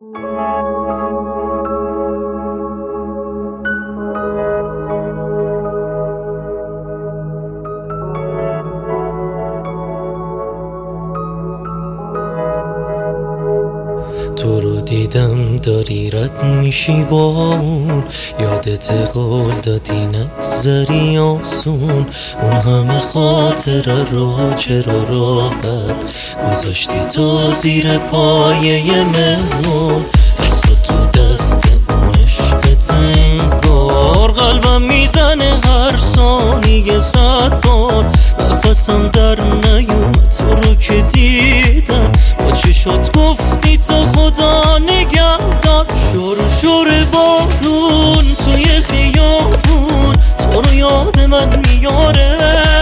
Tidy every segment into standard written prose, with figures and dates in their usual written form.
تو رو دیدم داری رد میشی با اون، یادت قول دادی نگذری آسون. اون همه خاطره رو چرا راحت گذاشتی تو زیر پایه مهمون؟ دست تو دست اون عشقت انگار قلبم میزنه هر ثانیه 100 بار. نفسم در نیومد تو رو که دیدم، با چشات گفتی تو خدا نگهدار. شور بارون توی خیابون تو رو یاد من میاره،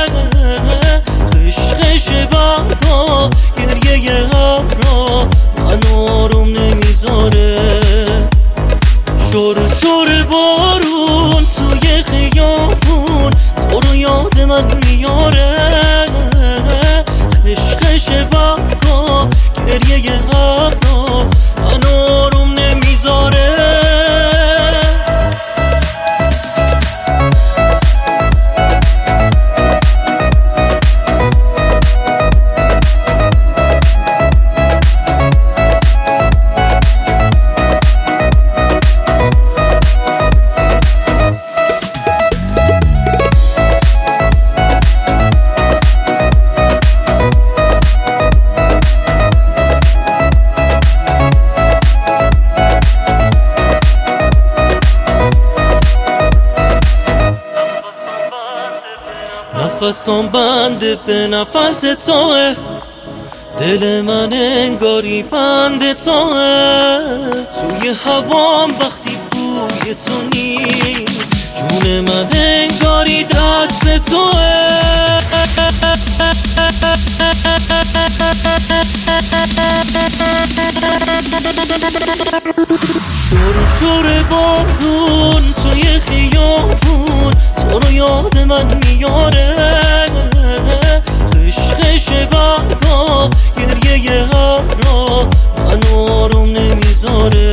خش برگا گریه ابرا من آروم نمیذاره. شور بارون توی خیابون تو رو یاد من میاره، خش برگا گریه ابرا من آروم نمیذاره. نفسم بنده به نفس توه، دل من انگاری بند توه. توی هوام وقتی بوی تو نیست، جون من انگاری دست توه. شور بارون توی خیابون تو رو یاد من میاره، خش برگا گریه ابرا من آروم نمیذاره.